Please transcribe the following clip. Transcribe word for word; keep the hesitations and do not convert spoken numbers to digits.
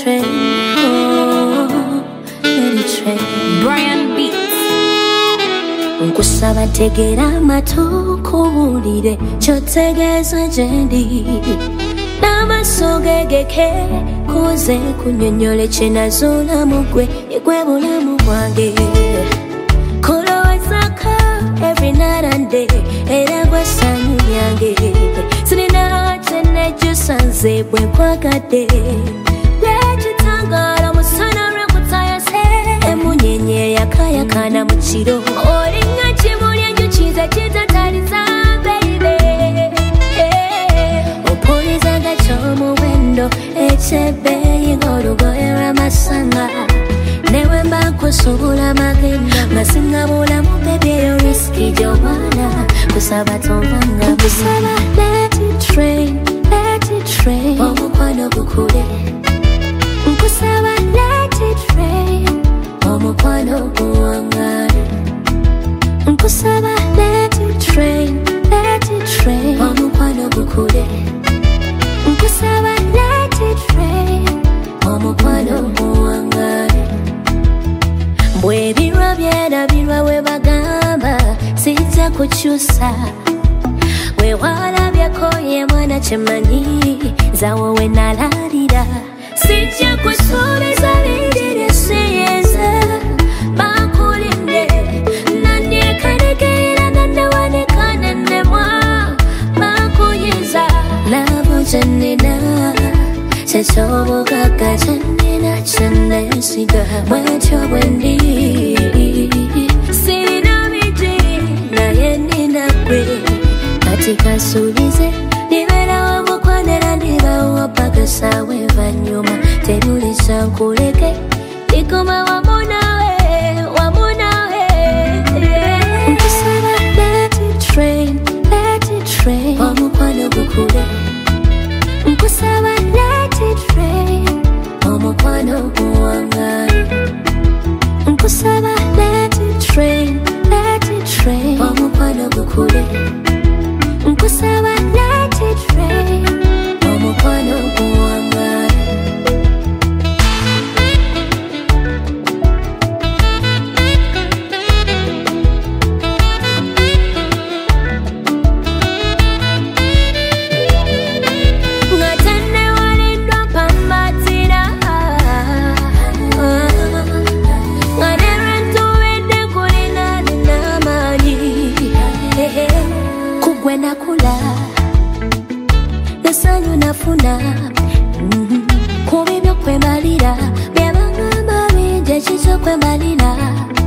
train, oh, let it train. Brian Beats. Nkusaba tegera amatukuulire ky'otegeeza gye ndi n'amaaso gegeke kuze kunnyonnyole kye nazuula mu ggwe yegwe bulamu bwange kulowoozako every night and day era gwe ssanyu lyange sirina kye nejjusa nze bwe nkwagadde lwekitangaala musana lwekutayase emunyenye yakayakana mu kiro olinga kimuli enjuki ze kitataliza baby opulizaga ky'omuwendo ekyebbeeyi ng'olugoye lw'amasanga newe mba nkusuubula magenda nga singabulamu bebi eyo risiki gy'omwana kusaba tovanga kusaba let it train let it train omukwano gukule nkusaba let it train omukwano guwangale nkusaba let it train let it train omukwano gukule nkusaba let it train omukwano guwangale mbwe ebirwa byerabirwa we bagamba sijja kukyusa wewalabyeko ye mwana kyemanyi zawo we nalalira sijja kusuubiza binjire siyinza bakulinde nanyekanekera nandewanekanenemwa bakuyiza labo kyenina kyekyobugaga kyenina kyenesiga bwetyo bwendi sirina miti naye nina gwe kati kasuubize niberawo mukwanira ndibawo paka sawa evanyuma terulisa nkuleke ikoma wamu nawe wamu nawe nkusaba let it train let it train omukwano gukule nkusaba let it train omukwano guwangale nkusaba let it train let it train omukwano gukule nkusaba let it train omukwano guwangale nakula nesanyu nafuna kubi byokwemalira byabagamba bingi ekikyokwembalira